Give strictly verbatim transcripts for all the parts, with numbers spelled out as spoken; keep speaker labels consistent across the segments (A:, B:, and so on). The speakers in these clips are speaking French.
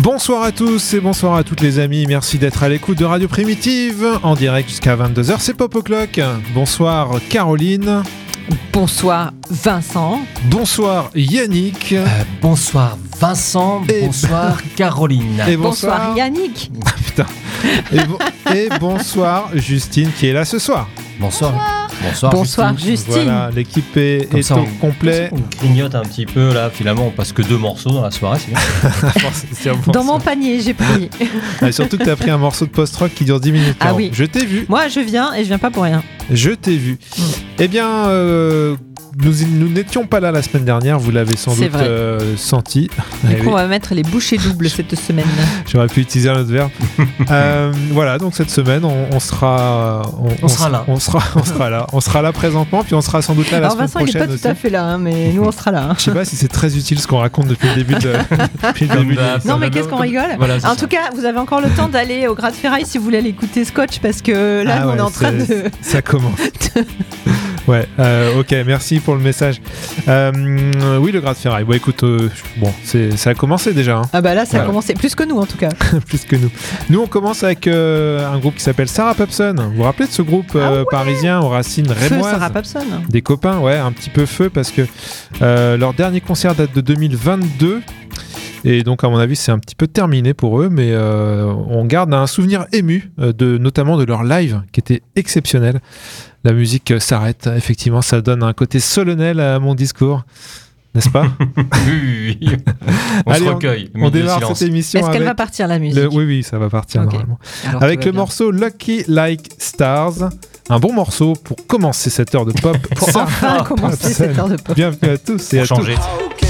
A: Bonsoir à tous et bonsoir à toutes les amis, merci d'être à l'écoute de Radio Primitive, en direct jusqu'à vingt-deux heures, c'est Pop O'Clock. Bonsoir Caroline.
B: Bonsoir Vincent.
A: Bonsoir Yannick.
C: Euh, bonsoir Vincent. Et bonsoir b... Caroline.
B: Et bonsoir, bonsoir Yannick.
A: Ah, putain. Et, bon... et bonsoir Justine qui est là ce soir.
C: Bonsoir.
B: Bonsoir, bonsoir Justine. Justine.
A: Voilà, l'équipe est, est
C: ça,
A: au
C: on,
A: complet.
C: On grignote un petit peu là, finalement on passe que deux morceaux dans la soirée, c'est bien.
B: Dans mon panier, j'ai pris.
A: Ah, surtout que tu as pris un morceau de post-rock qui dure dix minutes.
B: Ah oui.
A: Je t'ai vu.
B: Moi je viens et je viens pas pour rien.
A: Je t'ai vu. Mm. Eh bien, euh, nous, nous n'étions pas là la semaine dernière, vous l'avez sans
B: c'est
A: doute euh, senti.
B: Du eh coup, oui. on va mettre les bouchées doubles cette semaine.
A: J'aurais pu utiliser un autre verbe. euh, voilà, donc cette semaine, on, on sera, on,
C: on, on sera là.
A: On sera, on sera là. On sera là présentement, puis on sera sans doute là
B: Alors
A: la semaine
B: Vincent,
A: prochaine.
B: Alors Vincent, il n'est pas
A: aussi.
B: tout à fait là, hein, mais nous, on sera là. Hein.
A: Je sais pas si c'est très utile ce qu'on raconte depuis le début de. depuis le début
B: de... Non, mais qu'est-ce qu'on rigole
C: voilà,
B: En
C: ça.
B: tout cas, vous avez encore le temps d'aller au Gratte Ferraille si vous voulez aller écouter Scotch, parce que là,
A: ah
B: nous,
A: ouais,
B: on est en train de.
A: Ça commence. Ouais, euh, ok, merci pour le message. Euh, oui, le Gratte Ferraille. Bon, écoute, euh, bon, c'est, ça a commencé déjà. Hein.
B: Ah bah là, ça
A: ouais.
B: a commencé plus que nous en tout cas.
A: Plus que nous. Nous, on commence avec euh, un groupe qui s'appelle Sarah Pupson. Vous vous rappelez de ce groupe euh,
B: ah ouais
A: parisien aux racines rémoises?
B: Feu Sarah Pupson.
A: Des copains, ouais, un petit peu feu parce que euh, leur dernier concert date de deux mille vingt-deux. Et donc, à mon avis, c'est un petit peu terminé pour eux, mais euh, on garde un souvenir ému, euh, de, notamment de leur live, qui était exceptionnel. La musique s'arrête, effectivement, ça donne un côté solennel à mon discours, n'est-ce pas?
C: Oui, oui. On
A: Allez,
C: se recueille.
A: On, on démarre cette émission.
B: Est-ce
A: avec
B: qu'elle va partir, la musique?
A: le, Oui, oui, ça va partir okay. normalement.
B: Alors,
A: avec le
B: bien.
A: morceau Lucky Like Stars. Un bon morceau pour commencer cette heure de pop.
B: Pour enfin commencer cette heure de pop.
A: Bienvenue à tous et
C: pour
A: à
C: changer.
A: toutes.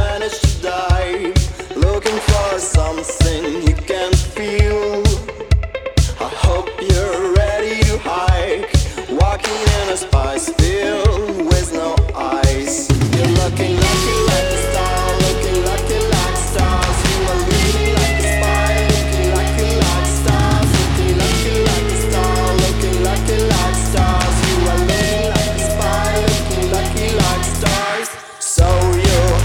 D: Something you can feel. I hope you're ready to hike. Walking in a spice field with no ice. You're looking lucky like a star, looking lucky like stars. You are really like a spy, looking lucky like stars. Looking lucky like a star, looking lucky like stars. You are looking like a spy, looking lucky like stars. So you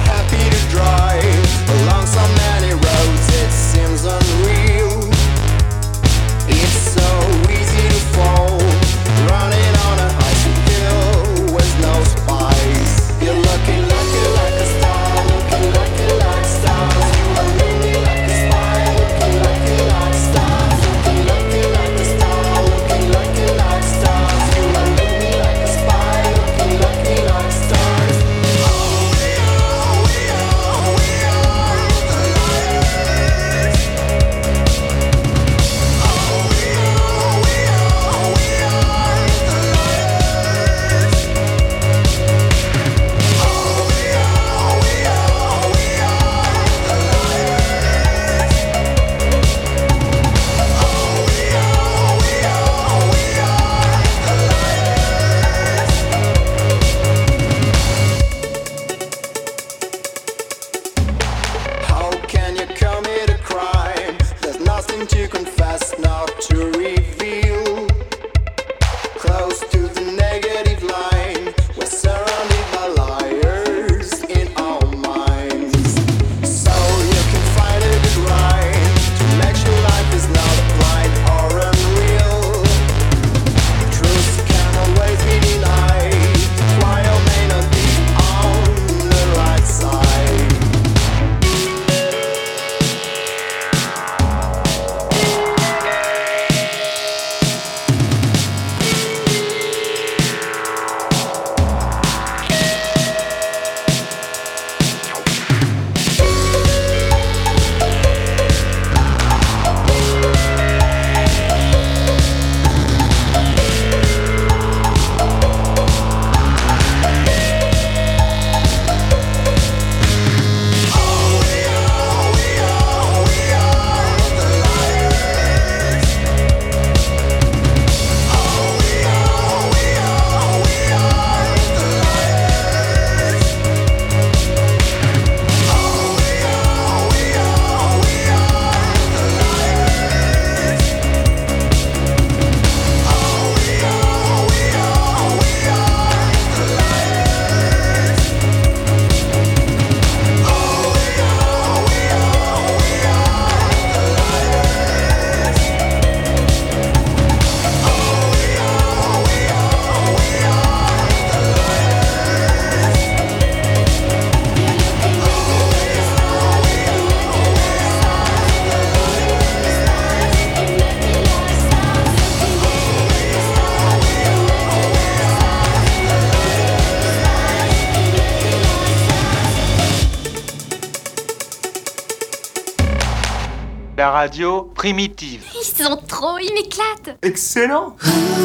E: la radio primitive.
F: Ils sont trop, ils m'éclatent.
E: Excellent.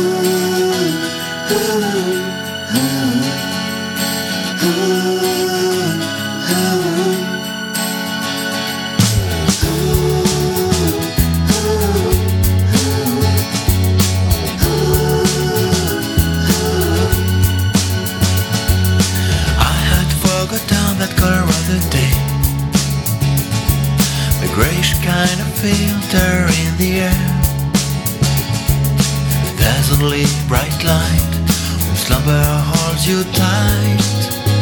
G: That color of the day, a grayish kind of filter in the air. Dazzling bright light when slumber holds you tight.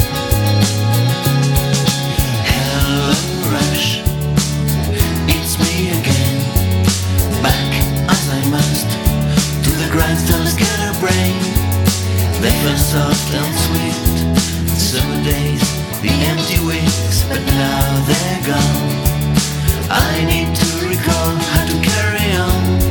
G: Hello rush, it's me again, back as I must to the grindstone scatterbrain. They feel soft and sweet, summer days, the empty weeks, but now they're gone. I need to recall how to carry on.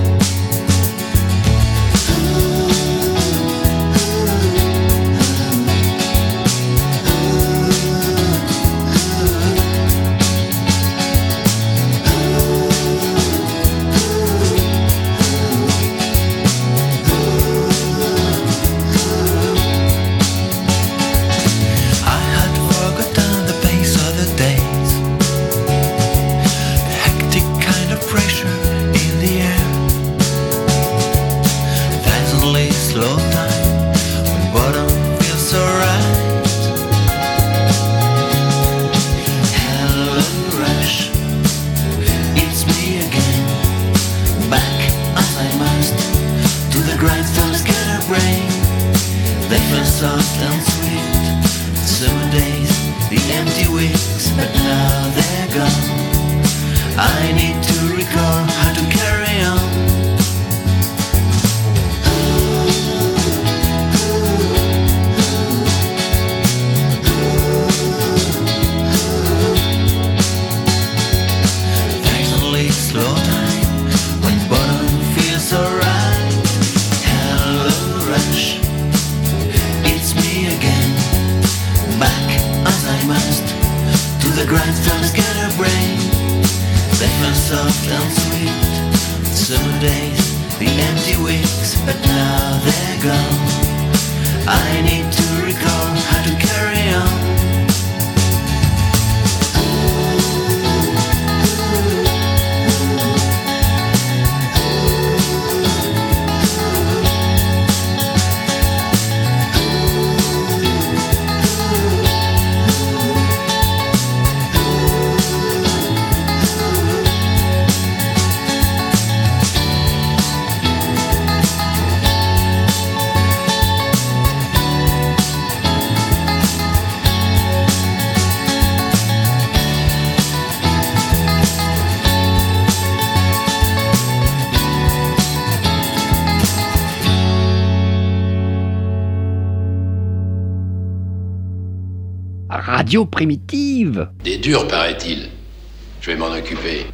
H: Radio primitive.
I: Des durs, paraît-il. Je vais m'en occuper.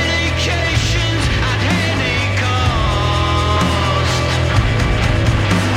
G: Medications at any cost.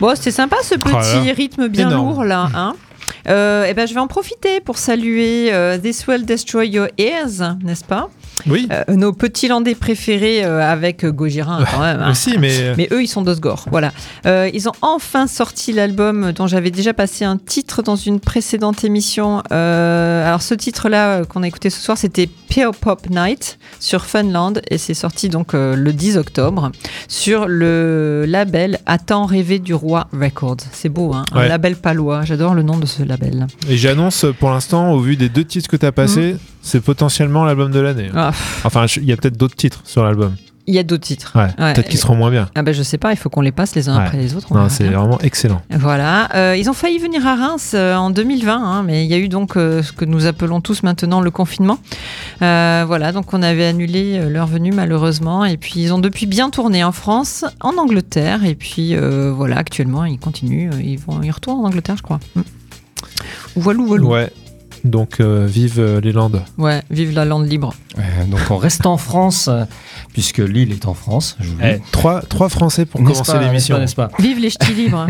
B: Bon, c'était sympa ce petit
A: Oh là.
B: rythme bien
A: Énorme.
B: lourd là. Hein euh, et ben, je vais en profiter pour saluer euh, This Will Destroy Your Ears, n'est-ce pas?
A: Oui.
B: Euh, nos petits landais préférés euh, avec euh, Gojira quand même. Hein.
A: Aussi, mais.
B: Mais eux, ils sont d'Osgore. Voilà. Euh, ils ont enfin sorti l'album dont j'avais déjà passé un titre dans une précédente émission. Euh, alors, ce titre-là euh, qu'on a écouté ce soir, c'était Pure Pop Night sur Funland et c'est sorti donc euh, le dix octobre sur le label À temps rêvé du roi Records. C'est beau, hein,
A: Ouais.
B: un label palois. J'adore le nom de ce label.
A: Et j'annonce pour l'instant, au vu des deux titres que tu as passés, c'est potentiellement l'album de l'année.
B: Ah,
A: Enfin, je- il y a peut-être d'autres titres sur l'album.
B: il y a d'autres titres.
A: Ouais,
B: Ouais.
A: peut-être qu'ils seront moins bien.
B: Ah ben je sais pas, il faut qu'on les passe les uns
A: Ouais.
B: après les autres. on
A: Non,
B: verra
A: c'est
B: bien.
A: vraiment excellent.
B: Voilà, euh, ils ont failli venir à Reims euh, en deux mille vingt, hein, mais il y a eu donc euh, ce que nous appelons tous maintenant le confinement. Euh, voilà, donc on avait annulé euh, leur venue malheureusement, et puis ils ont depuis bien tourné en France, en Angleterre, et puis euh, voilà, actuellement ils continuent, euh, ils vont, ils retournent en Angleterre, je crois. Mm. Voilou, voilou.
A: Ouais. Donc, euh, vive euh, les Landes.
B: Ouais, vive la lande libre.
C: Euh, donc on reste en France, euh, puisque Lille est en France. Je vous le dis.
A: Eh, trois, trois Français pour
C: N'est-ce
A: commencer
C: pas,
A: l'émission.
C: n'est-ce pas, n'est-ce pas
B: Vive les ch'tis libres.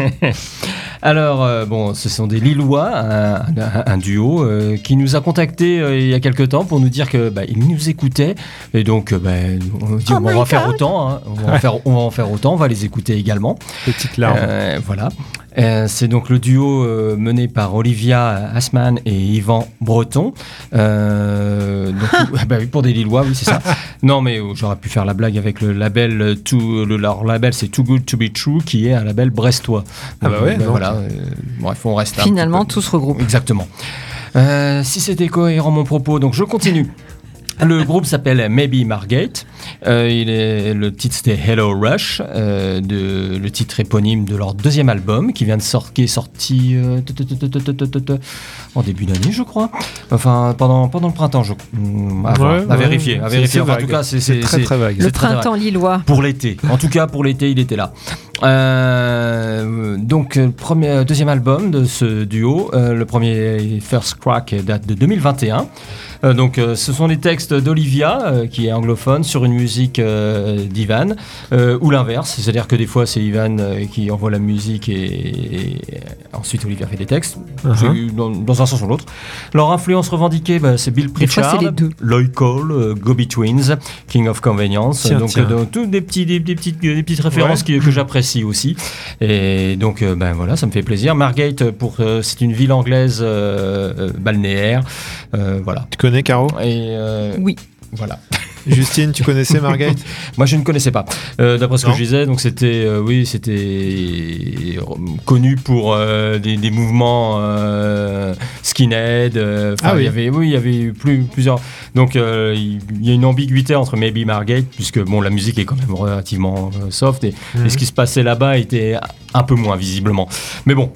C: Alors, euh, bon, ce sont des Lillois, un, un- un duo, euh, qui nous a contactés euh, il y a quelques temps pour nous dire que bah, ils nous écoutaient. Et donc, euh, bah, on, dit,
B: Oh
C: bon, on
B: my
C: va faire
B: God.
C: autant. Hein. On, va en faire, on va en faire autant. On va les écouter également.
A: Petite larme.
C: Euh, voilà. Euh, c'est donc le duo euh, mené par Olivia Assmann et Yvan Breton. Euh, donc, bah oui, pour des Lillois, oui, c'est ça. Non, mais euh, j'aurais pu faire la blague avec le label, euh, Too- le, leur label, c'est Too Good To Be True, qui est un label brestois.
A: Ah bah ouais, donc.
C: voilà. euh, bref, on reste un
B: Finalement,
C: petit peu-
B: tout se regroupe.
C: Exactement. Euh, si c'était cohérent mon propos, donc je continue. Le groupe s'appelle Maybe Margate. Euh, il est, le titre c'était Hello Rush, euh, de, le titre éponyme de leur deuxième album qui vient de sortir, qui est sorti euh, t- t- t- t- t- t- t- t- en début d'année, je crois. Enfin, pendant, pendant le printemps, je, hmm, à, voir,
A: Ouais,
C: à
A: ouais,
C: vérifier. À
A: c'est-
C: vérifier.
A: c'est
C: Enfin, en
A: vague.
C: tout cas, c'est
A: C'est
C: c'est-
A: très
C: c'est-
A: très vague.
B: Le
C: c'est très vague.
B: printemps lillois.
C: Pour l'été. En tout cas, pour l'été, il était là. Euh, donc, euh, premier, euh, deuxième album de ce duo. Euh, le premier First Crack date de deux mille vingt et un. Euh, donc, euh, ce sont les textes d'Olivia, euh, qui est anglophone, sur une musique euh, d'Ivan, euh, ou l'inverse. C'est-à-dire que des fois, c'est Ivan euh, qui envoie la musique et, et ensuite Olivia fait des textes.
A: Uh-huh.
C: C'est eu dans, dans un sens ou l'autre. Leur influence revendiquée, bah, c'est Bill
B: Des fois,
C: Pritchard,
B: c'est les deux.
C: Lloyd Cole, euh, Gobi Twins, King of Convenience.
A: Tiens,
C: donc,
A: tiens.
C: euh, donc, tous des, petits, des, des petites, des petites références
A: Ouais.
C: qui- que j'apprécie aussi. Et donc, euh, ben voilà, ça me fait plaisir. Margate, pour, euh, c'est une ville anglaise euh, euh, balnéaire. Euh, voilà.
A: Tu connais Caro?
C: Et euh,
B: Oui.
C: voilà.
A: Justine, tu connaissais Margate?
C: Moi, je ne connaissais pas. Euh, d'après ce que
A: Non.
C: je disais, donc c'était, euh, oui, c'était euh, connu pour euh, des, des mouvements euh, skinhead. euh, enfin,
A: Ah oui.
C: il y avait, oui, il y avait eu plus, plusieurs. Donc, euh, il il y a une ambiguïté entre Maybe Margate, puisque bon, la musique est quand même relativement euh, soft, et,
A: Mhm.
C: et ce qui se passait là-bas était un peu moins visiblement. Mais bon,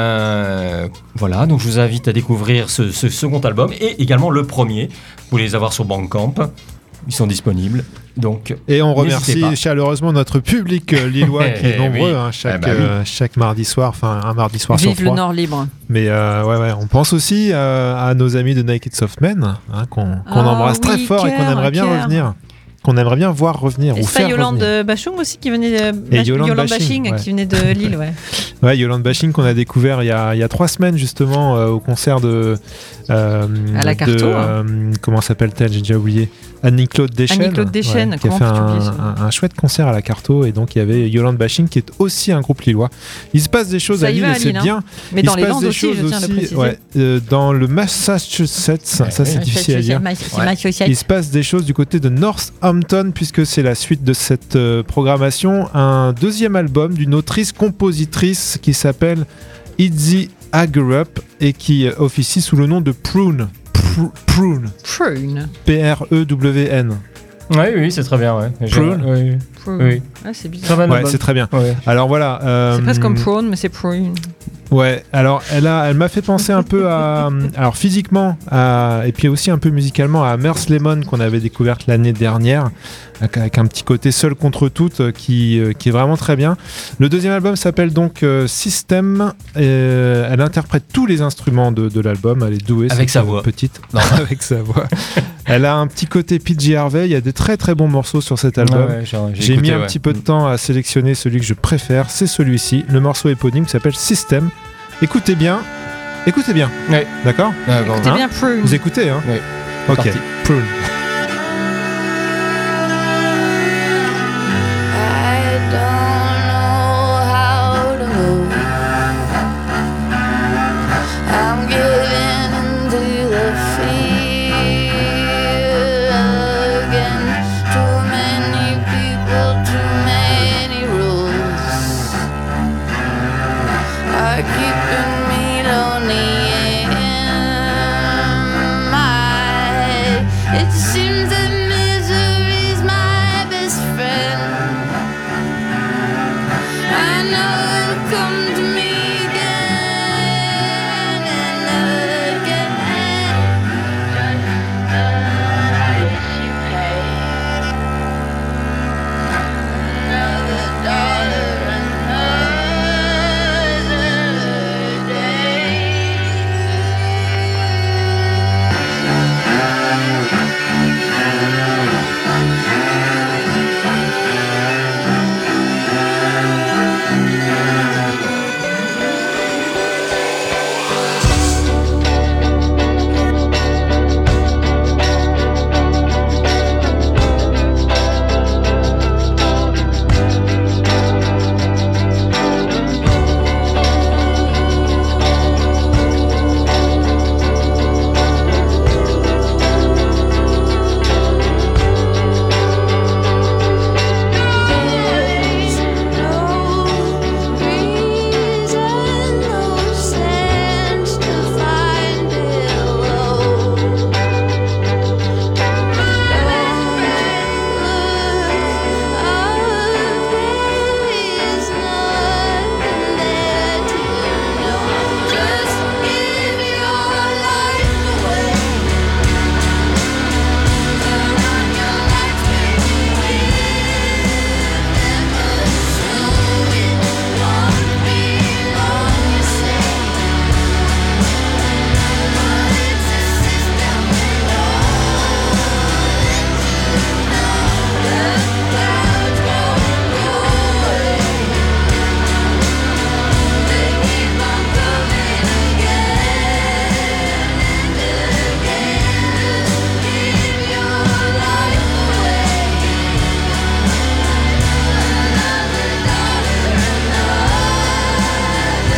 C: euh, voilà. Donc, je vous invite à découvrir ce, ce second album et également le premier. Vous pouvez les avoir sur Bandcamp. Ils sont disponibles. Donc,
A: Et on
C: N'hésitez
A: remercie
C: pas.
A: chaleureusement notre public euh, lillois qui est
C: Eh
A: nombreux
C: oui.
A: hein, chaque,
C: Ah bah oui.
A: euh, chaque mardi soir, enfin un mardi soir sur
B: Vive le
A: trois.
B: Nord libre.
A: Mais euh, ouais, ouais, on pense aussi euh, à nos amis de Naked Softmen hein, qu'on qu'on
B: Ah
A: embrasse très
B: oui,
A: fort et qu'on
B: cœur,
A: aimerait bien
B: cœur.
A: revenir. Qu'on aimerait bien voir revenir
B: Et
A: ou
B: c'est
A: faire
B: Yolande
A: revenir.
B: Bachung aussi qui venait de
A: Et
B: Bach-
A: Yolande
B: Yolande
A: Bashing,
B: Bashing
A: ouais.
B: qui venait de Lille, ouais.
A: Ouais, Yolande Bashing qu'on a découvert il y a, il y a trois semaines justement euh, au concert de... euh,
B: À la
A: de,
B: Carto, hein.
A: euh, comment s'appelle-t-elle? J'ai déjà oublié. Annie-Claude Deschênes.
B: Annie-Claude Deschênes,
A: qui a
B: comment
A: fait
B: peux-tu
A: un,
B: oublier ça
A: un, un chouette concert à la Carto et donc il y avait Yolande Bashing qui est aussi un groupe lillois. Il se passe des choses
B: Ça
A: à
B: y
A: Lille
B: va
A: et
B: à
A: c'est
B: Lille, hein.
A: bien.
B: Mais
A: Il
B: dans
A: se
B: les
A: passe
B: Landes
A: des
B: aussi,
A: choses
B: je tiens à le
A: aussi,
B: préciser.
A: ouais, euh, dans le Massachusetts, ça c'est
B: Ouais,
A: difficile à dire.
B: c'est
C: Ouais.
B: Massachusetts.
A: Il se passe des choses du côté de Northampton puisque c'est la suite de cette euh, programmation, un deuxième album d'une autrice-compositrice qui s'appelle Izzy Hagerup et qui euh, officie sous le nom de Prune. Pr- Prune.
B: Prune.
A: P R E W N.
C: oui, oui, c'est très bien. Ouais. J'ai-
A: Prune.
C: oui,
B: Prune.
C: oui.
B: Ah, c'est bizarre.
C: Très bon
A: Ouais,
C: album.
A: c'est très bien.
C: Ouais.
A: Alors voilà. euh,
B: C'est presque comme prune, mais c'est prune.
A: Ouais, alors elle, a, elle m'a fait penser un peu à, alors physiquement, à, et puis aussi un peu musicalement à Merce Lemon qu'on avait découverte l'année dernière, avec, avec un petit côté seul contre toutes qui, qui est vraiment très bien. Le deuxième album s'appelle donc euh, System. Euh, elle interprète tous les instruments de, de l'album. Elle est douée.
C: Avec sa voix.
A: Petite. Non, avec sa voix. Elle a un petit côté P J Harvey. Il y a des très très bons morceaux sur cet album.
C: Ouais, ouais, j'ai, j'ai,
A: j'ai
C: écouté,
A: mis un
C: ouais.
A: petit peu de temps à sélectionner celui que je préfère. C'est celui-ci. Le morceau éponyme qui s'appelle System. Écoutez bien, écoutez bien.
C: Ouais.
A: D'accord.
C: D'accord.
B: Écoutez bien Prune.
A: Vous écoutez, hein.
C: Ouais.
A: Ok.
C: Parti.
A: Prune.
J: I don't know how to move. I'm getting into the field again. Too many people, too many rules are keeping me lonely. And my, it seems that misery's my best friend. I know it'll come to me again and again. Another dollar, another day. There's no reason, no sense to find it low. There's nothing there to know. Just give your life away. Turn on your lights, baby. Never show it. Won't be long, you say. But it's a system and all that you know. The clouds won't go away. They keep on coming again and again. Just give your life away. Another dollar, another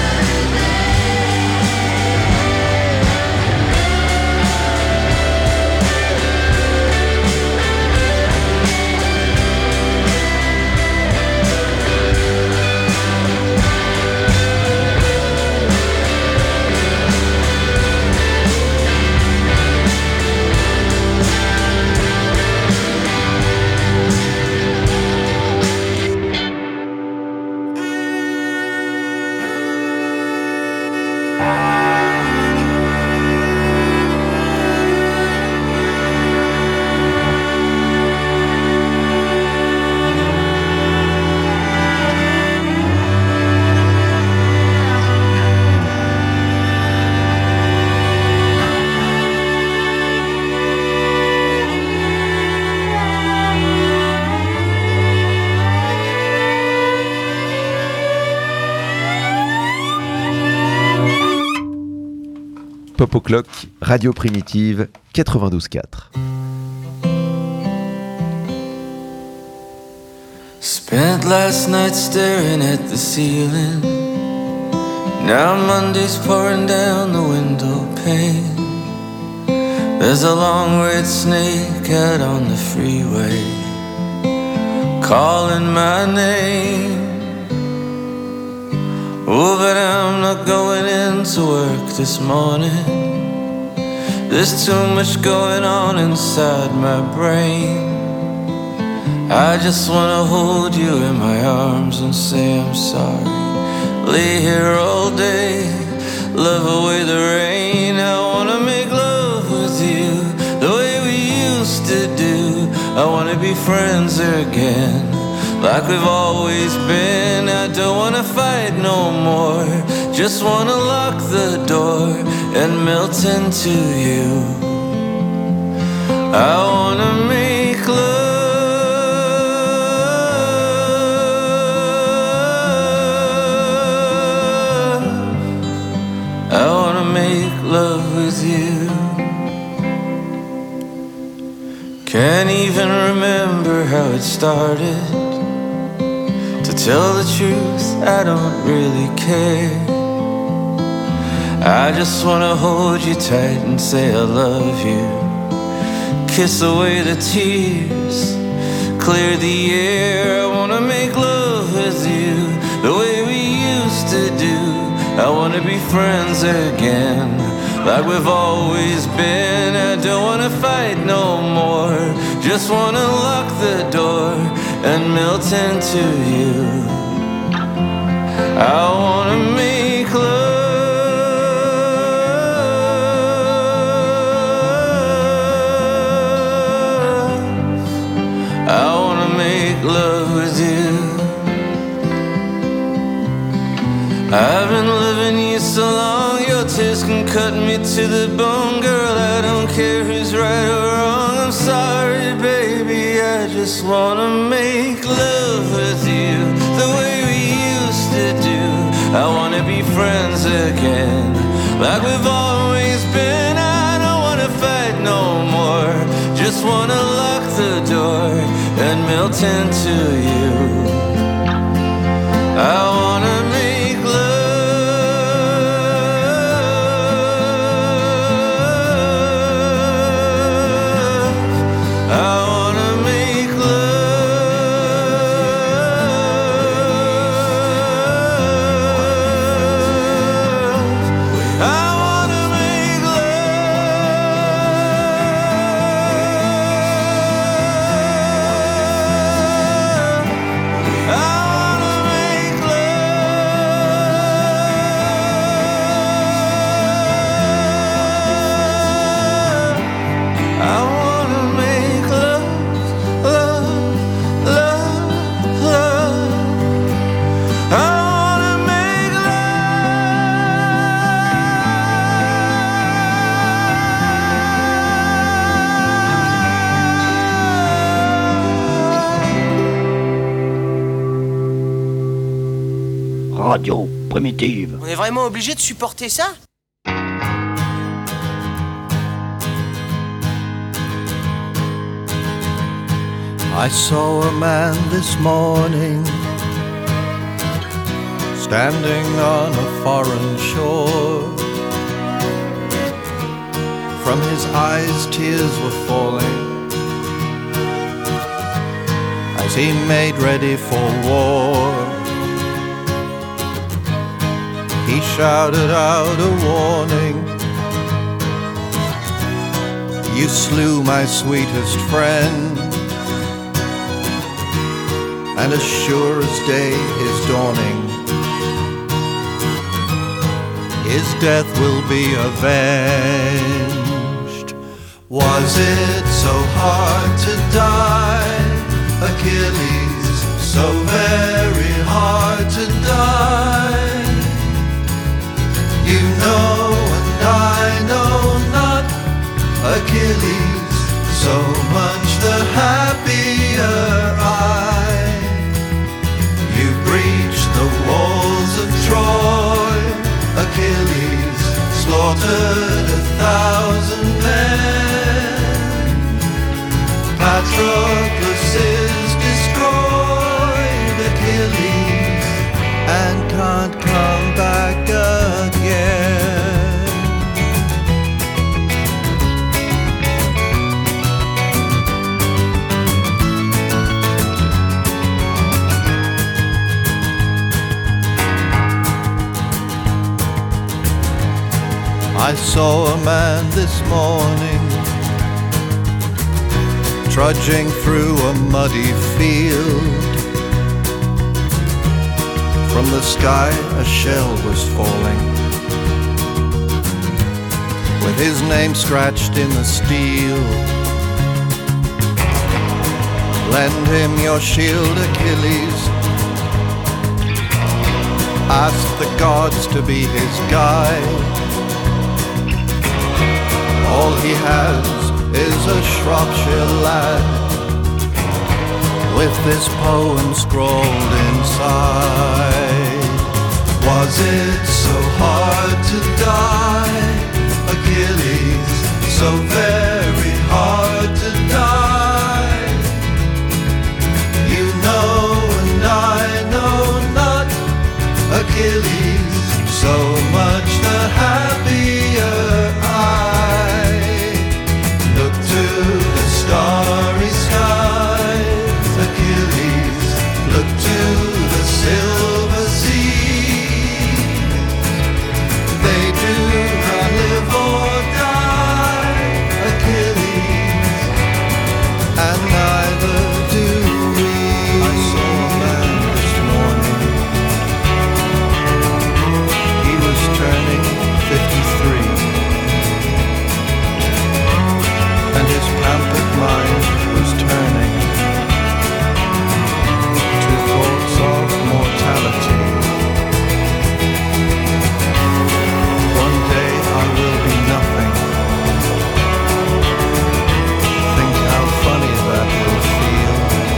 K: Pop O'Clock, Radio Primitive, quatre-vingt-douze quatre.
L: Spent last night staring at the ceiling. Now Monday's pouring down the window pane. There's a long red snake out on the freeway, calling my name. Oh, but I'm not going into work this morning. There's too much going on inside my brain. I just wanna hold you in my arms and say I'm sorry. lay here all day, love away the rain. I wanna make love with you the way we used to do. I wanna be friends again, like we've always been. I don't wanna fight no more, just wanna lock the door and melt into you. I wanna make love, I wanna make love with you. Can't even remember how it started. To tell the truth, I don't really care. I just wanna hold you tight and say I love you. Kiss away the tears, clear the air. I wanna make love with you the way we used to do. I wanna be friends again, like we've always been. I don't wanna fight no more, just wanna lock the door and melt into you. I wanna make love, I wanna make love with you. I've been loving you so long, your tears can cut me to the bone. Girl, I don't care who's right or wrong. I'm sorry, baby, I just wanna make love with you the way we used to do. I wanna be friends again, like we've always been. I don't wanna fight no more, just wanna lock the door and melt into you. I wanna make love, I wanna make love, I wanna make
H: Radio Primitive.
M: On est vraiment obligé de supporter ça?
N: I saw a man this morning standing on a foreign shore. From his eyes tears were falling as he made ready for war. He shouted out a warning: "You slew my sweetest friend, and as sure as day is dawning, his death will be avenged." Was it so hard to die, Achilles, so very hard to die? You know and I know not, Achilles, so much the happier I. You breached the walls of Troy, Achilles, slaughtered a thousand men. Patroclus is destroyed, Achilles, and can't come back again. I saw a man this morning trudging through a muddy field, From the sky a shell was falling, with his name scratched in the steel. Lend him your shield, Achilles. Ask the gods to be his guide. All he has is a Shropshire lad, with this poem scrawled inside. Was it so hard to die, Achilles? So very hard to die? You know and I know not, Achilles. So much the happier I look to the starry skies, Achilles. Look to the silver sea. They do not live or die, Achilles, and neither do we. I saw a man this morning. He was turning fifty-three, and his pampered mind was turning to thoughts of mortality. One day I will be nothing. Think how funny that will feel.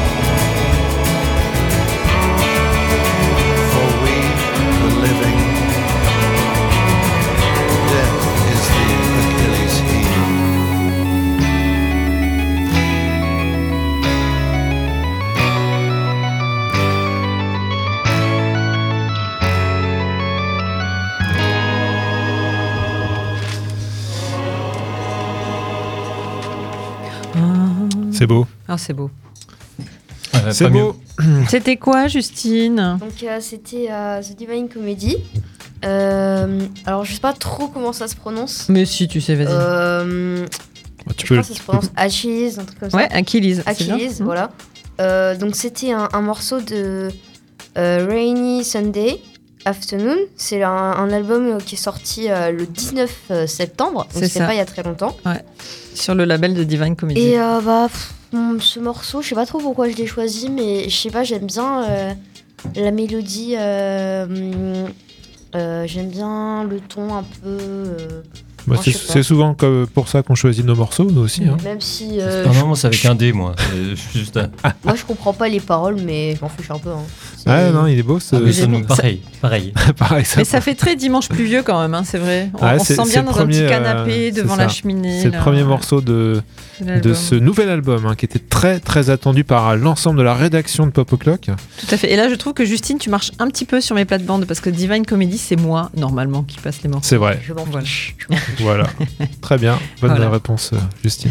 N: For we, the living, death is the Achilles heel.
A: C'est beau.
B: Ah, c'est beau.
C: Euh,
A: C'est
C: pas
A: beau.
B: C'était quoi, Justine?
O: Donc euh, c'était euh, The Divine Comedy. Euh, alors je sais pas trop comment ça se prononce.
B: Mais si, tu sais, vas-y.
O: Euh,
A: Tu
O: je
A: peux
O: crois que ça se prononce Achilles, un truc comme ça.
B: Ouais, Achilles. c'est bien.
O: Achilles, voilà. Euh, donc c'était un, un morceau de euh, Rainy Sunday Afternoon. C'est un, un album qui est sorti euh, le dix-neuf septembre, donc
B: C'est
O: c'est
B: ça.
O: pas il y a très longtemps.
B: Ouais. Sur le label de Divine Comedy.
O: Et euh, bah pff, hum, ce morceau, je sais pas trop pourquoi je l'ai choisi, mais je sais pas, j'aime bien euh, la mélodie, euh, hum, euh, j'aime bien le ton un peu. Euh,
A: Bah,
O: moi,
A: c'est
O: je sais pas.
A: c'est souvent comme pour ça qu'on choisit nos morceaux, nous aussi. Hein.
O: Même si euh,
C: Ah
O: je-
C: non, moi c'est avec un dé, moi. C'est juste un-
O: moi je comprends pas les paroles, mais je m'en fiche un peu. Hein. C'est-
A: Ouais, non, il est beau. Ce...
C: Ah, mais ça
A: ce-
C: nous- pareil, pareil.
A: pareil, ça.
B: Mais ça fait très dimanche pluvieux quand même, hein, c'est vrai. On,
A: Ouais,
B: on se
A: c'est-
B: sent
A: c'est
B: bien
A: le
B: dans
A: premier,
B: un petit
A: euh,
B: canapé
A: c'est
B: devant
A: ça.
B: la cheminée.
A: C'est le
B: là.
A: premier morceau de,
B: De
A: de
B: l'album.
A: ce nouvel album hein, qui était très très attendu par l'ensemble de la rédaction de Pop O'Clock.
B: Tout à fait. Et là, je trouve que Justine, tu marches un petit peu sur mes plates-bandes parce que Divine Comedy, c'est moi, normalement, qui passe les morceaux.
A: C'est vrai.
O: Je m'en
B: Voilà.
O: fiche. je m'en fiche.
A: Voilà. Très bien. Bonne
B: Voilà.
A: réponse, euh, Justine.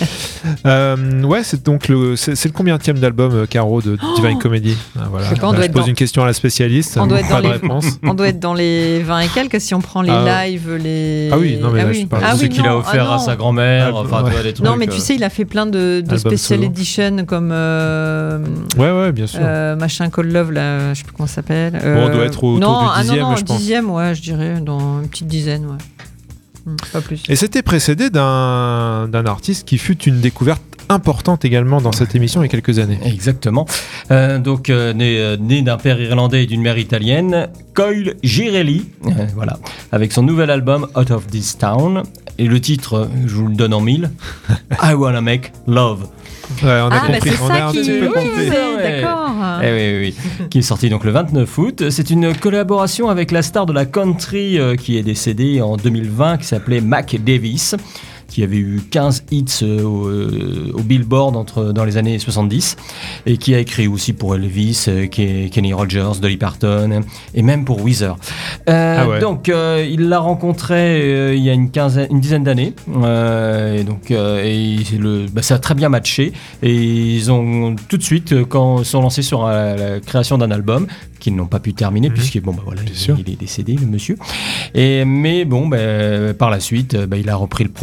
A: euh, ouais, c'est donc le, c'est, c'est le combienième d'album, euh, Caro, de Divine Comedy ah, voilà.
B: Je sais pas, on
A: Là,
B: doit
A: je
B: être
A: pose
B: dans-
A: une question à la spécialiste.
B: On doit être
A: pas
B: dans
A: de
B: les-
A: réponse.
B: On doit être dans les vingt et quelques si on prend les
A: Ah.
B: lives, les.
A: Ah oui, non, mais là, je parle de
B: Ah
C: Ce
B: oui,
C: qu'il a
B: non,
C: offert
B: ah
C: à
B: non.
C: sa grand-mère,
A: Ah,
C: enfin,
A: ouais.
C: tu vois, des trucs.
B: Non, mais tu
C: euh,
B: sais, il a fait plein de, de
A: Album
B: special
A: solo.
B: edition comme euh,
A: Ouais, ouais, bien sûr.
B: euh, machin Call Love, là, je sais plus comment ça s'appelle.
A: Bon, on doit être autour
B: non,
A: du
B: ah
A: dixième,
B: non, non,
A: je pense.
B: dixième, ouais, je dirais, dans une petite dizaine, ouais. Hmm, pas plus.
A: Et c'était précédé d'un, d'un artiste qui fut une découverte importante également dans cette émission il y a quelques années.
C: Exactement. Euh, donc, euh, né, euh, né d'un père irlandais et d'une mère italienne, Coyle Girelli, euh, voilà, avec son nouvel album Out of This Town. Et le titre, euh, je vous le donne en mille, I Wanna Make Love.
A: Ouais, on a
B: Ah, bah
A: compris.
B: c'est
A: on a
B: ça
A: un
B: qui.
A: petit peu
B: Oui,
A: compris.
B: oui,
C: Ouais.
B: d'accord.
C: Eh oui, oui, oui. Qui est sorti donc le vingt-neuf août. C'est une collaboration avec la star de la country euh, qui est décédée en deux mille vingt, qui s'appelait Mac Davis, qui avait eu quinze hits euh, au, euh, au Billboard entre, dans les années soixante-dix, et qui a écrit aussi pour Elvis, euh, Ke- Kenny Rogers, Dolly Parton, et même pour Weezer. Euh,
A: Ah ouais.
C: Donc, euh, il l'a rencontré euh, il y a une, quinzaine, une dizaine d'années, euh, et donc euh, et le, bah, ça a très bien matché, et ils ont tout de suite, euh, quand ils sont lancés sur euh, la création d'un album, qu'ils n'ont pas pu terminer,
A: Mhm.
C: puisque bon, bah, voilà,
A: Bien
C: il,
A: sûr.
C: il est décédé, le monsieur. Et, mais bon, bah, par la suite, bah, il a repris le projet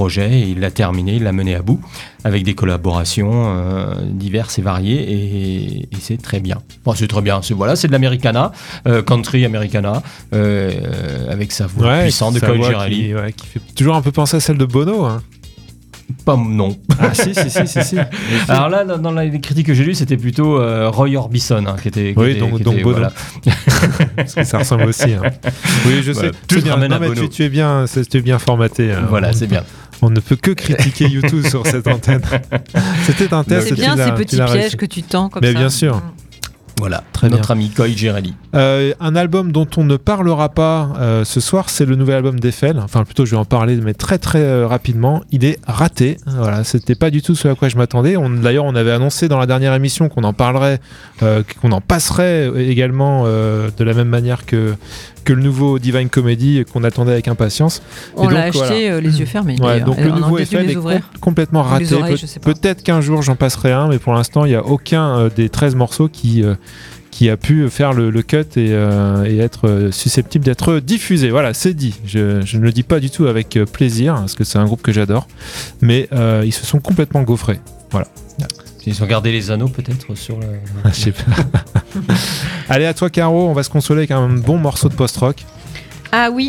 C: et il l'a terminé, il l'a mené à bout avec des collaborations euh, diverses et variées et, et c'est très bien. Bon, c'est très bien, c'est, voilà, c'est de l'Americana, euh, country Americana, euh, avec sa voix
A: Ouais,
C: puissante de
A: sa
C: Coy
A: voix
C: Girelli.
A: qui, ouais, qui fait toujours un peu penser à celle de Bono. Hein.
C: Pas non.
A: Ah si, si, si, si, si.
C: Alors là, dans, dans les critiques que j'ai lues, c'était plutôt euh, Roy Orbison hein, qui était. Qui
A: Oui,
C: était,
A: donc,
C: qui
A: donc
C: était,
A: Bono.
C: voilà.
A: Parce que ça ressemble aussi. Hein. Oui, je
C: Voilà,
A: sais.
C: tout
A: C'est
C: se
A: bien.
C: ramène
A: Non,
C: à
A: mais
C: Bono.
A: tu, tu es bien, c'est- tu es bien formaté. hein.
C: Voilà,
A: On-
C: c'est bien.
A: On ne peut que critiquer YouTube sur cette antenne. C'était un test.
B: C'est
A: tu
B: bien
A: l'as-
B: ces
A: tu
B: petits
A: l'as
B: pièges
A: réussi.
B: que tu tends comme
A: Mais
B: ça.
A: bien sûr.
C: Voilà,
A: Très
C: notre
A: bien.
C: ami Coy Girelli.
A: Euh, un album dont on ne parlera pas euh, ce soir, c'est le nouvel album d'Eiffel. Enfin, plutôt, je vais en parler, mais très très euh, rapidement. Il est raté. Voilà, c'était pas du tout ce à quoi je m'attendais. On, d'ailleurs, on avait annoncé dans la dernière émission qu'on en parlerait, euh, qu'on en passerait également euh, de la même manière que que le nouveau Divine Comedy qu'on attendait avec impatience.
B: On
A: Et
B: l'a
A: donc,
B: acheté
A: voilà.
B: euh, les yeux fermés.
A: Ouais,
B: d'ailleurs.
A: donc
B: Et
A: le
B: on a
A: nouveau
B: peut-être dû
A: Eiffel
B: les
A: est
B: ouvrir.
A: com- complètement
B: Ou les
A: raté.
B: oreilles,
A: Peut-
B: je sais pas.
A: peut-être qu'un jour j'en passerai un, mais pour l'instant il n'y a aucun euh, des treize morceaux qui euh, qui a pu faire le, le cut et, euh, et être euh, susceptible d'être diffusé. Voilà, c'est dit. Je, je ne le dis pas du tout avec euh, plaisir, parce que c'est un groupe que j'adore, mais euh, ils se sont complètement gaufrés. Voilà.
C: Ils ont gardé les anneaux peut-être sur le.
A: Je sais pas. Allez, à toi Caro, on va se consoler avec un bon morceau de post-rock.
B: Ah oui.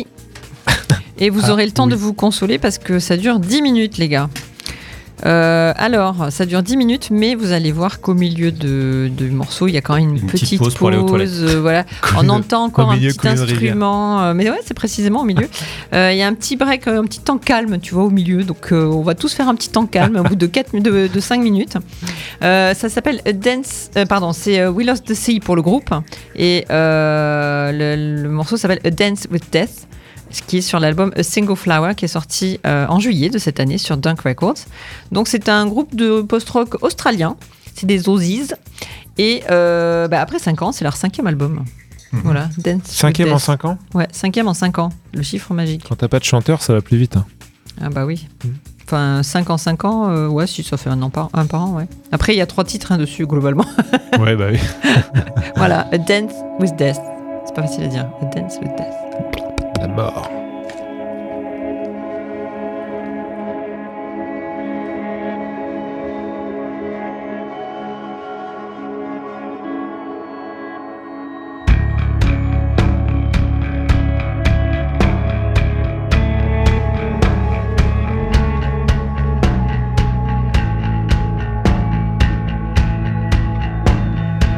B: Et vous
A: Ah,
B: aurez le temps
A: oui.
B: de vous consoler parce que ça dure dix minutes, les gars. Euh, alors, ça dure dix minutes, mais vous allez voir qu'au milieu de, du morceau, il y a quand même une,
C: Une
B: petite,
C: petite pause pour aller aux toilettes.
B: euh, voilà.
A: Comme
B: On
A: une-
B: entend encore
A: au
B: un
A: milieu,
B: petit
A: comme une rivière.
B: instrument, euh, mais ouais, c'est précisément au milieu. Euh, Il y a un petit break, un petit temps calme, tu vois, au milieu. Donc, euh, on va tous faire un petit temps calme au bout de, quatre, de, de cinq minutes. Euh, ça s'appelle A Dance, euh, pardon, c'est euh, We Lost the Sea pour le groupe, et euh, le, le morceau s'appelle A Dance with Death, ce qui est sur l'album A Single Flower qui est sorti euh, en juillet de cette année sur Dunk Records. Donc c'est un groupe de post-rock australien, c'est des Aussies, et euh, bah, après cinq ans, c'est leur cinquième album.
A: Mhm.
B: Voilà, Dance
A: Cinquième
B: with
A: en
B: Death.
A: cinq ans.
B: Ouais, cinquième en cinq ans, le chiffre magique.
A: Quand t'as pas de chanteur, ça va plus vite. hein.
B: Ah bah oui.
A: Mhm.
B: Enfin, cinq en cinq ans, euh, ouais, si ça fait un an par, un par an, ouais. Après, il y a trois titres hein, dessus, globalement.
A: Ouais, bah oui.
B: Voilà, A Dance with Death. C'est pas facile à dire, A Dance with Death.
A: La mort.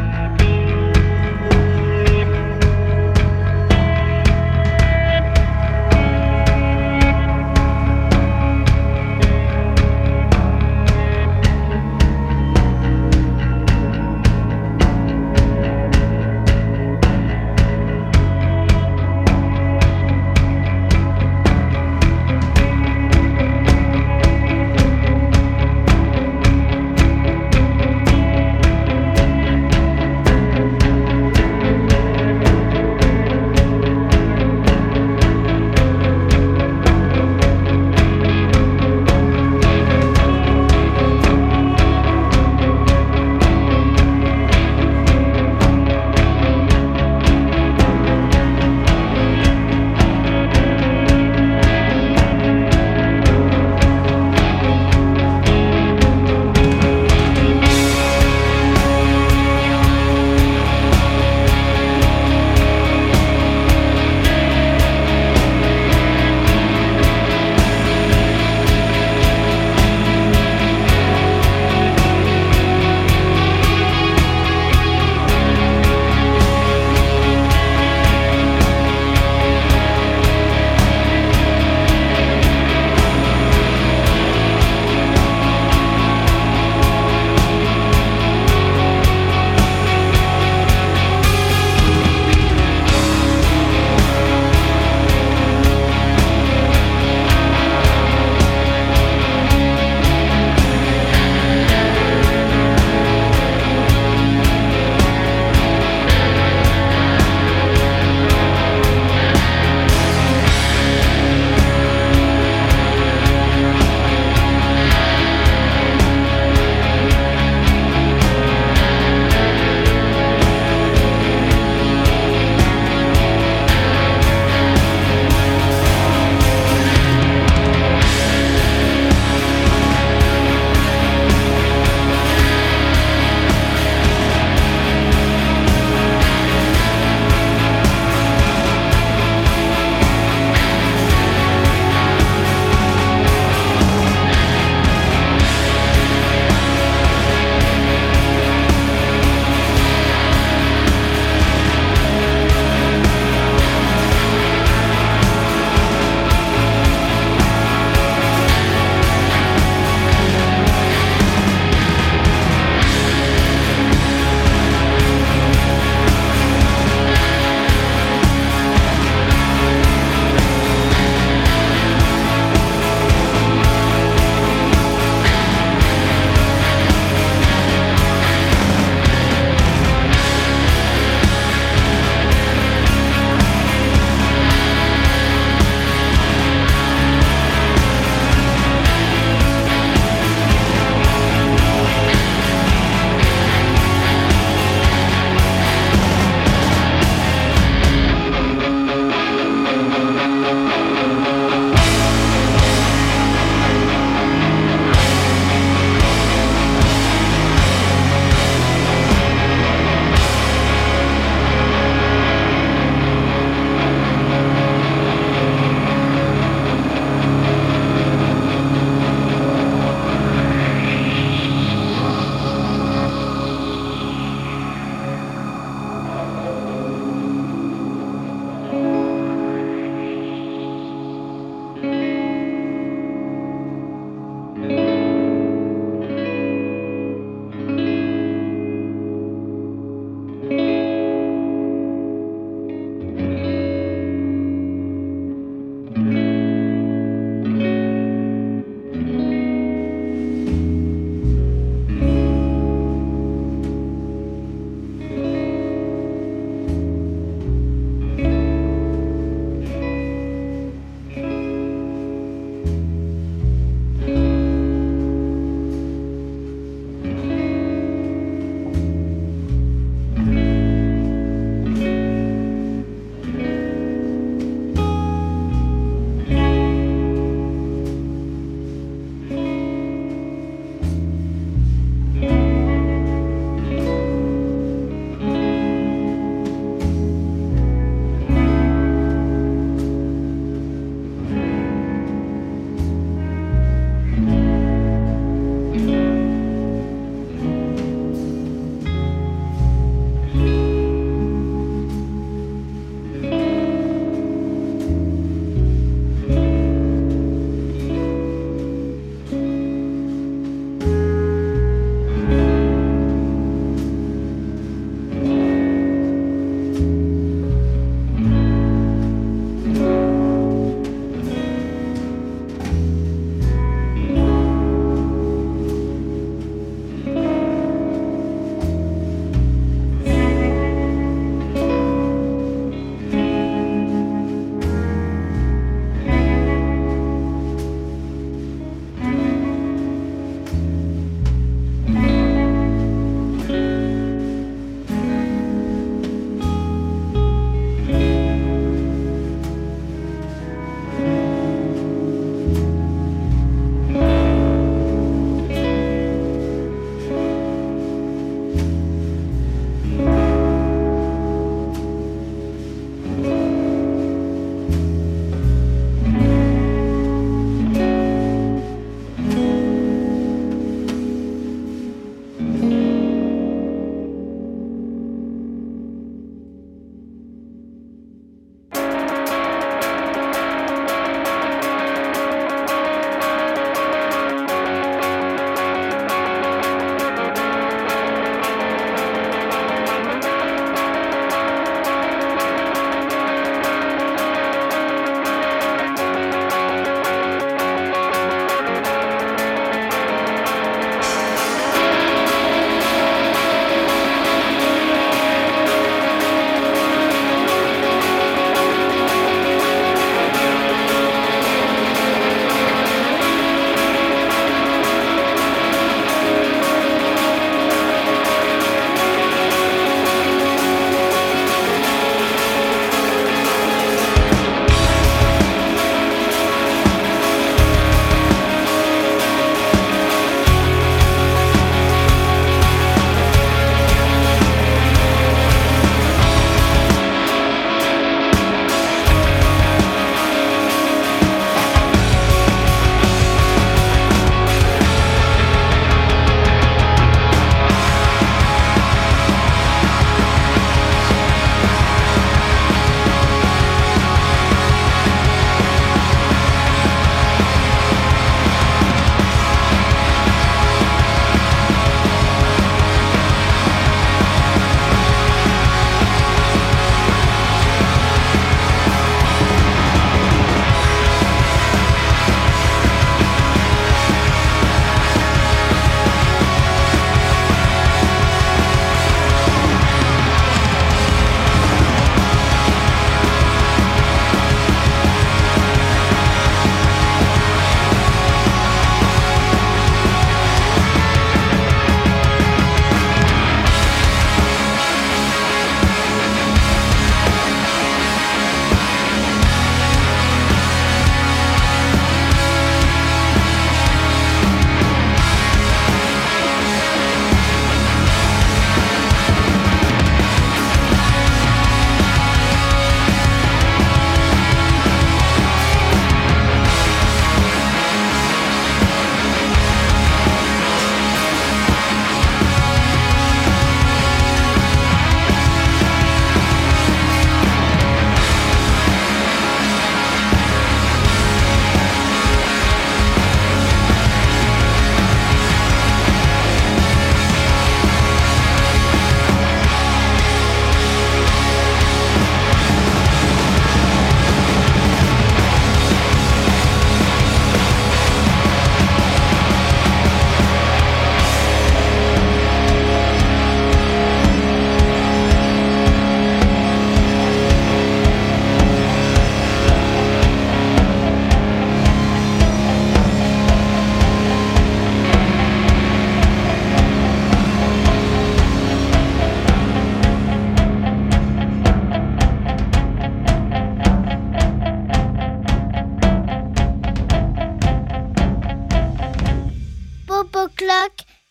J: Thank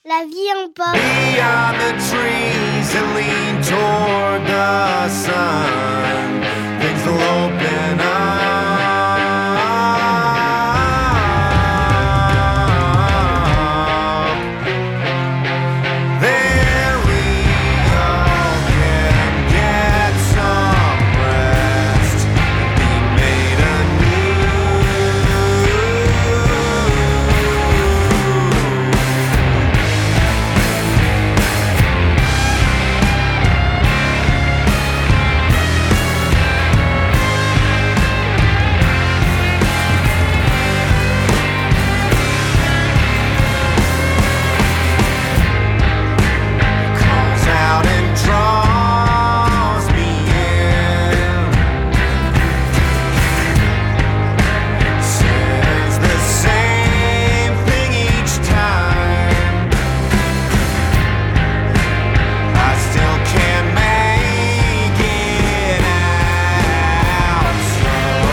J: La vie en pop.
N: Beyond the trees and lean toward the sun, things will open up. There we all can get some rest and be made anew. Calls out and draws me in. Says the same thing each time. I still can't make it out. So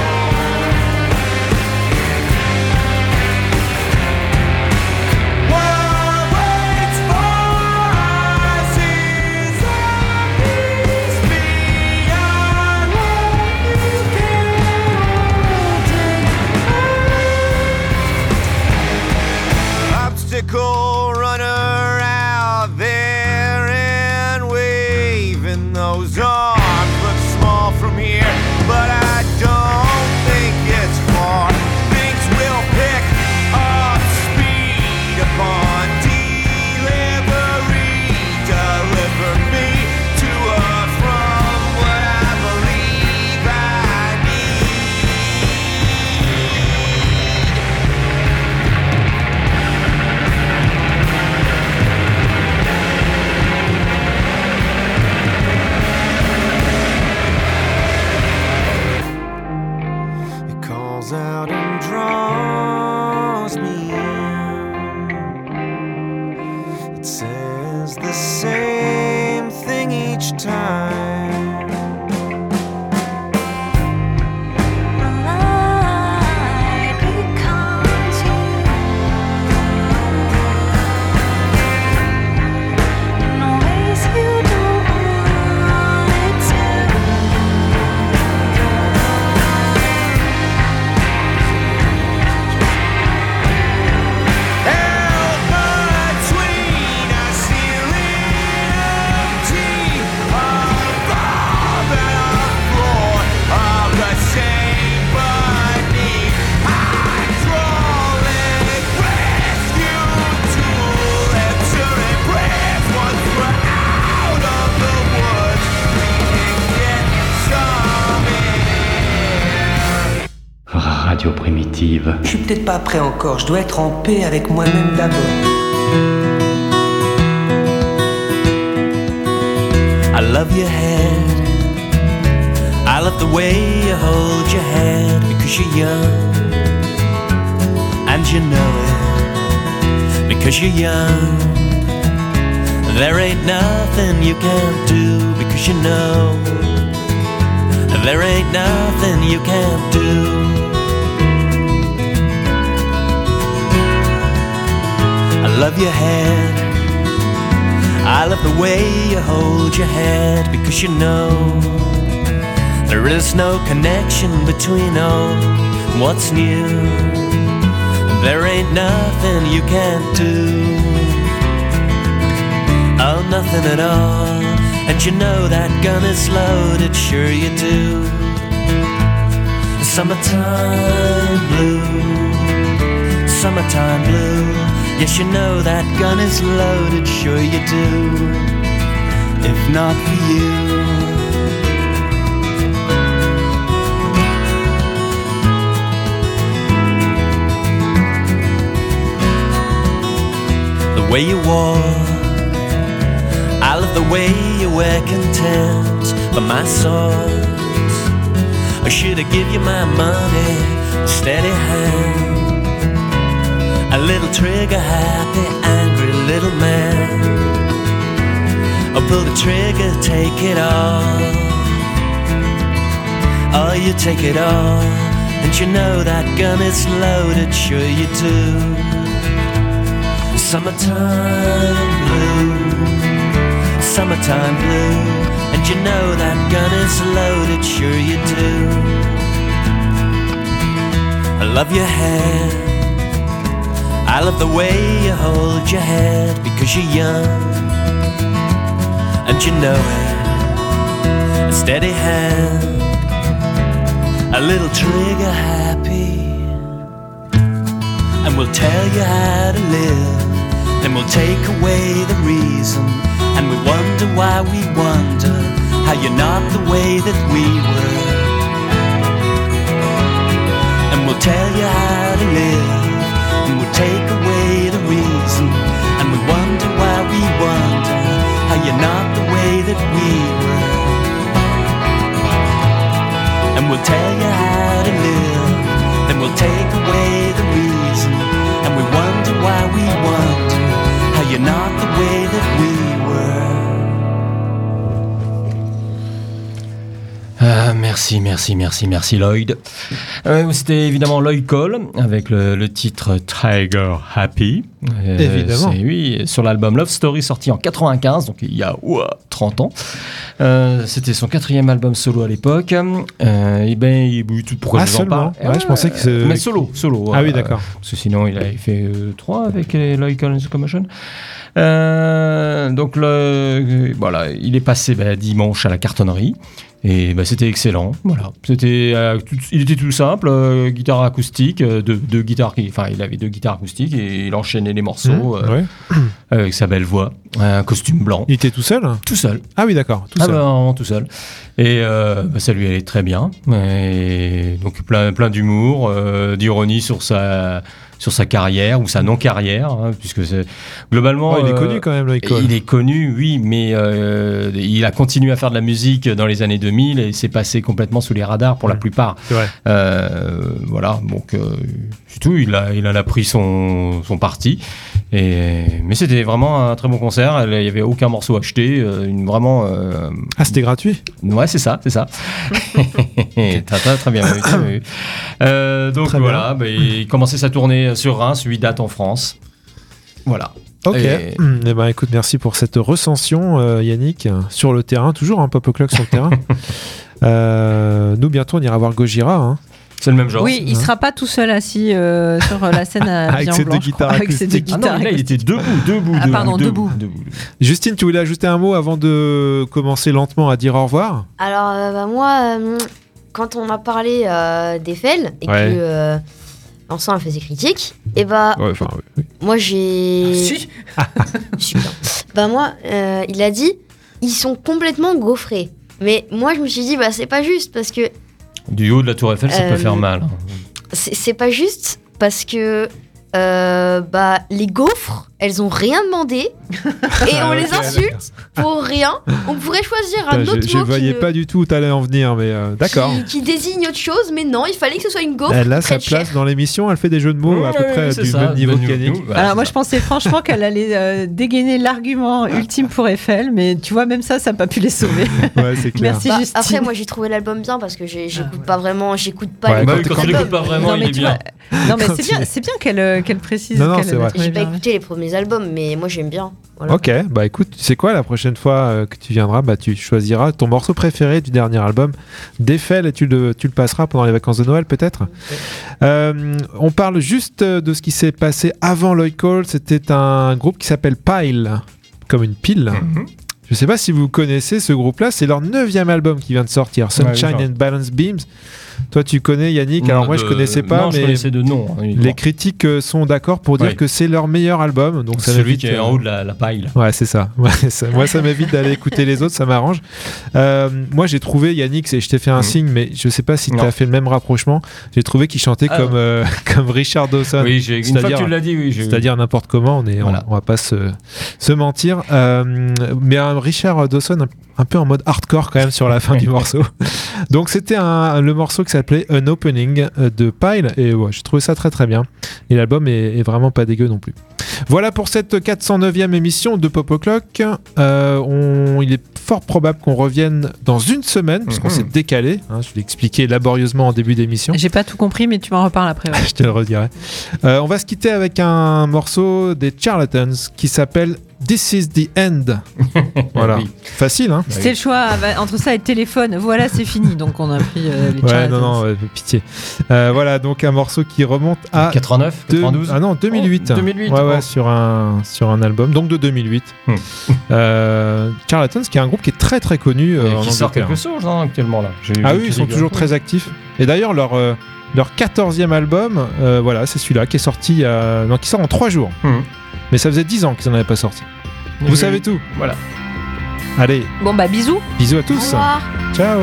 N: what waits for us is a peace beyond what you can. Obstacle runner out there and waving those arms look small from here, but I don't think it's far. Things will pick up speed upon delivery. Deliver me to or from what I believe I need. It calls out and draws me in. It says the same thing each time. Held between a ceiling empty above and a floor of the same beneath. Hydraulic rescue tool, entering breath once we're out of the woods. We can get some air.
H: Radio Primitive.
M: Je suis peut-être pas prêt encore, je dois être en paix avec moi-même d'abord.
P: I love your head. I love the way you hold your head because you're young and you know it because you're young. There ain't nothing you can't do because you know. There ain't nothing you can't do. I love your head. I love the way you hold your head because you know there is no connection between old and what's new. There ain't nothing you can't do. Oh, nothing at all. And you know that gun is loaded, sure you do. Summertime blue, summertime blue. Yes, you know that gun is loaded, sure you do. If not for you. The way you walk, I love the way you wear contempt for my swords. Or should I give you my money, a steady hand? A little trigger happy, angry little man. Or pull the trigger, take it off. Oh, you take it off, and you know that gun is loaded, sure you do. Summertime blue, summertime blue, and you know that gun is loaded, sure you do. I love your hair, I love the way you hold your head, because you're young, and you know it. A steady hand, a little trigger happy, and we'll tell you how to live, and we'll take away the reason, and we wonder why we wonder how you're not the way that we were. And we'll tell you how to live, and we'll take away the reason, and we wonder why we wonder how you're not the way that we were. And we'll tell you how to live, then we'll take away the reason, and we wonder why we wonder how you're not the way that we were.
C: Ah, merci, merci, merci, merci Lloyd. Euh, c'était évidemment Lloyd Cole avec le, le titre Tiger Happy. Euh,
A: Évidemment.
C: c'est, oui, sur l'album Love Story sorti en quatre-vingt-quinze, donc il y a ouah, trente ans. Euh, c'était son quatrième album solo à l'époque. Euh, et ben, il, pourquoi
A: Ah,
C: je vous en parle
A: seulement ouais, je pensais que c'est...
C: Mais solo, solo.
A: Ah
C: euh,
A: oui, d'accord.
C: Parce que sinon, il a fait euh, trois avec les Lloyd Cole and the Commotion. Euh, donc, le, voilà, il est passé bah, dimanche à la cartonnerie. Et bah, c'était excellent, voilà. C'était, euh, tout, il était tout simple, euh, guitare acoustique, euh, deux, deux guitares, qui, enfin il avait deux guitares acoustiques et il enchaînait les morceaux
A: Mmh,
C: euh,
A: ouais.
C: avec sa belle voix, un costume blanc.
A: Il était tout seul
C: Tout seul.
A: Ah oui, d'accord, tout
C: ah
A: seul.
C: bah, vraiment tout seul. Et euh, bah, ça lui allait très bien. Et donc plein, plein d'humour, euh, d'ironie sur sa... sur sa carrière ou sa non-carrière, hein, puisque c'est globalement.
A: Oh, il est
C: euh,
A: connu quand même, Lloyd Cole.
C: Il est connu, oui, mais euh, il a continué à faire de la musique dans les années deux mille et s'est passé complètement sous les radars pour mmh. la plupart.
A: C'est vrai.
C: Euh, voilà, donc euh, c'est tout. Il a, il en a pris son, son parti. Et, mais c'était vraiment un très bon concert. Il n'y avait aucun morceau acheté. Euh, une, vraiment. Euh,
A: ah, c'était gratuit.
C: Ouais, c'est ça, c'est ça. T'as, t'as, très bien vu. Très bien vu. Euh, donc très voilà, bah, il commençait sa tournée sur Reims, huit dates en France. Voilà.
A: Ok.
C: Et...
A: Eh ben, écoute, merci pour cette recension, euh, Yannick, sur le terrain, toujours un Pop O'Clock sur le terrain. Euh, nous, bientôt, on ira voir Gojira. Hein.
C: C'est le même genre.
B: Oui, il ne sera pas tout seul assis euh, sur la scène à
A: avec, ses deux guitares
B: avec ses deux
C: guitares. Ah non, là, il était debout, debout.
B: Ah,
C: debout,
B: pardon,
C: debout,
B: debout.
C: debout.
A: Justine, tu voulais ajouter un mot avant de commencer lentement à dire au revoir ?
O: Alors, euh, bah, moi, euh, quand on a parlé euh, d'Eiffel et
A: ouais.
O: que euh, Vincent faisait critique, et bah,
A: ouais, enfin, oui, oui.
O: moi j'ai.
B: Si.
O: Super. Bah, moi, euh, il a dit, ils sont complètement gaufrés. Mais moi, je me suis dit, bah, c'est pas juste parce que.
C: Du haut de la Tour Eiffel, ça euh, peut faire mal.
O: C'est, c'est pas juste parce que euh, bah, les gaufres, elles ont rien demandé et on les insulte pour rien. On pourrait choisir un
A: Putain,
O: autre
A: je,
O: mot.
A: Je voyais
O: qui
A: pas ne... du tout où t'allais en venir, mais euh, d'accord.
O: Qui, qui désigne autre chose, mais non, il fallait que ce soit une gaufre.
A: Elle a sa
O: cher.
A: place dans l'émission, elle fait des jeux de mots
C: mmh,
A: à peu
C: oui,
A: près
C: oui,
A: du
C: ça,
A: même niveau que Yannick.
B: Bah, Alors moi ça. Je pensais franchement qu'elle allait euh, dégainer l'argument ultime pour Eiffel, mais tu vois, même ça, ça n'a pas pu les sauver.
A: Ouais, c'est clair.
B: Merci
O: bah,
B: Justine.
O: Après, moi j'ai trouvé l'album bien parce que j'ai, j'écoute pas vraiment, j'écoute pas
A: ouais,
O: les
C: bah, quand tu l'écoutes pas vraiment,
B: non,
C: il est bien.
B: Vois, non mais c'est bien, c'est bien qu'elle, qu'elle précise.
A: Non, non,
B: qu'elle
A: c'est vrai.
O: J'ai pas écouté les premiers albums, mais moi j'aime bien. Voilà.
A: Ok, bah écoute, tu sais quoi, la prochaine fois euh, que tu viendras, bah tu choisiras ton morceau préféré du dernier album d'Eiffel et tu le, tu le passeras pendant les vacances de Noël peut-être. Okay. Euh, on parle juste de ce qui s'est passé avant Lloyd Cole. C'était un groupe qui s'appelle Pile, comme une pile. Mm-hmm. Je sais pas si vous connaissez ce groupe-là, c'est leur neuvième album qui vient de sortir, Sunshine ouais, and Balance Beams. Toi, tu connais Yannick, alors moi
C: de...
A: je connaissais pas,
C: non,
A: mais
C: je connaissais de nom. Hein,
A: les critiques sont d'accord pour dire oui. que c'est leur meilleur album. Donc ça
C: celui qui est en haut de la, la paille.
A: Ouais, c'est ça. Ouais, ça. Moi, ça m'évite d'aller écouter les autres, ça m'arrange. Euh, moi, j'ai trouvé Yannick, je t'ai fait un mmh. signe, mais je sais pas si tu as fait le même rapprochement. J'ai trouvé qu'il chantait ah, comme euh, comme Richard Dawson.
C: Oui, j'ai, une fois que tu l'as dit, oui. J'ai...
A: C'est-à-dire n'importe comment. On est, voilà. on, on va pas se se mentir. Euh, mais un Richard Dawson un, un peu en mode hardcore quand même sur la fin du morceau. Donc c'était un, le morceau qui s'appelait An Opening de Pile et ouais, j'ai trouvé ça très très bien et l'album est, est vraiment pas dégueu non plus. Voilà pour cette quatre cent neuvième émission de Pop O'Clock. Euh, on, il est fort probable qu'on revienne dans une semaine, puisqu'on
C: Mhm.
A: s'est décalé. Hein, je l'ai expliqué laborieusement en début d'émission.
B: J'ai pas tout compris, mais tu m'en reparles après. ouais.
A: Je te le redirai. Euh, on va se quitter avec un morceau des Charlatans qui s'appelle This is the End. Voilà.
C: Oui.
A: Facile, hein?
B: C'était le choix euh, entre ça et téléphone. Voilà, c'est fini. Donc on a pris euh, les
A: Ouais,
B: Charlatans.
A: non, non, ouais, pitié. Euh, voilà, donc un morceau qui remonte à
C: quatre-vingt-neuf,
A: deux-
C: quatre-vingt-douze.
A: Ah non, deux mille huit.
C: Oh, deux mille huit,
A: Ouais, ouais,
C: oh.
A: sur un, sur un album, donc de deux mille huit.
C: Hmm.
A: Euh, Charlatans, qui est un groupe qui est très très connu euh,
C: Et
A: en
C: qui sort
A: Angleterre.
C: quelque chose hein, actuellement là. J'ai
A: Ah
C: vu
A: oui, ils
C: qu'ils
A: sont
C: rigolent.
A: toujours très actifs. Et d'ailleurs, leur, euh, leur quatorzième album, euh, voilà, c'est celui-là qui est sorti, euh, non, qui sort en trois jours.
C: Hmm.
A: Mais ça faisait dix ans qu'ils n'en avaient pas sorti. Vous
C: Oui.
A: savez tout.
C: Voilà.
A: Allez,
B: Bon bah bisous.
A: bisous à
O: Au
A: tous.
O: revoir.
A: Ciao.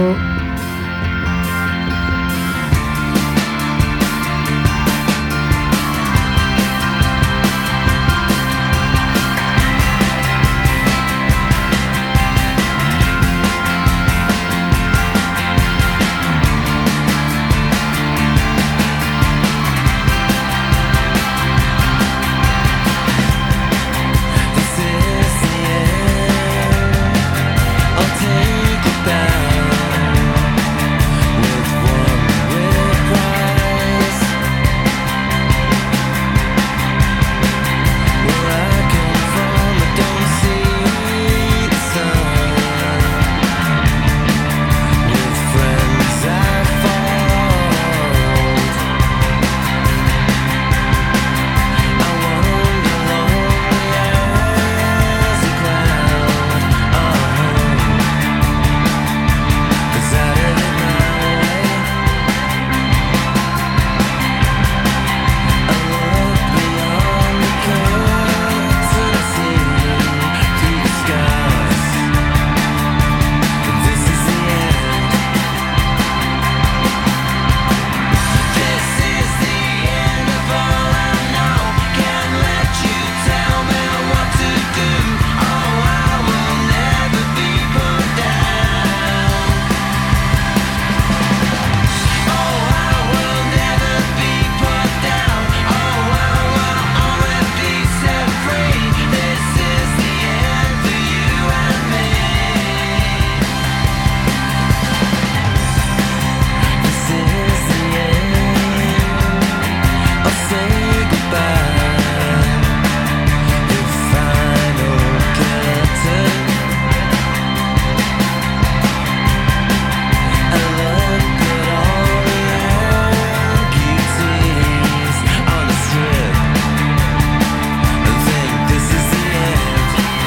L: This is the end. I'll take it down with one reprise. Where I come from, I don't see the sun. With friends I followed, I wander lonely as a cloud. Uh-huh. 'Cause I did it my way. I look beyond the curtain, see through the skies. This is the end. This is the end of all I know. Can't let you tell me what to do. Oh, I will never be put down. Oh, I will never be put down. Oh, I will only be set free. This is the end for you and me. This is the end. I'll say goodbye. The final curtain. I look at all the amputees on the strip and think this is the end.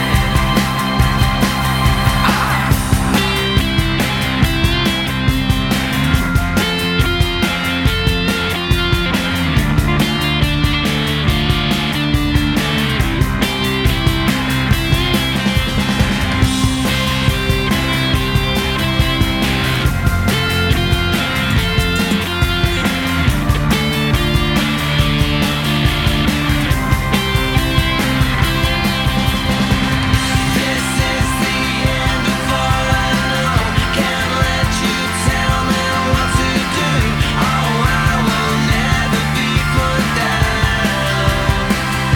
L: This is the end of all I know. Can't let you tell me what to do. Oh, I will never be put down.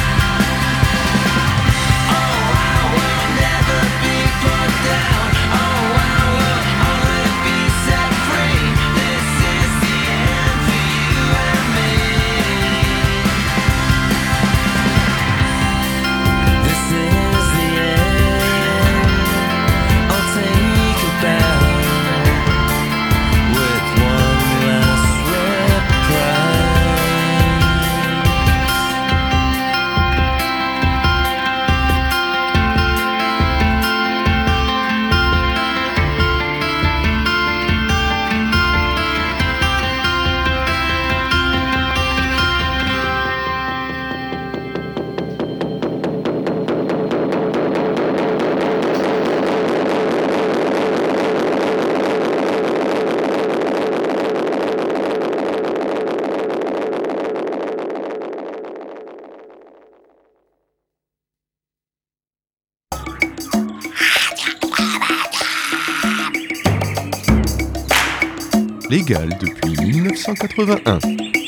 L: Oh, I will never be put down. Oh, I will only be set free. This is the end for you and me. This is the end. I'll take it down with one last reprise.
K: Légal depuis mille neuf cent quatre-vingt-un.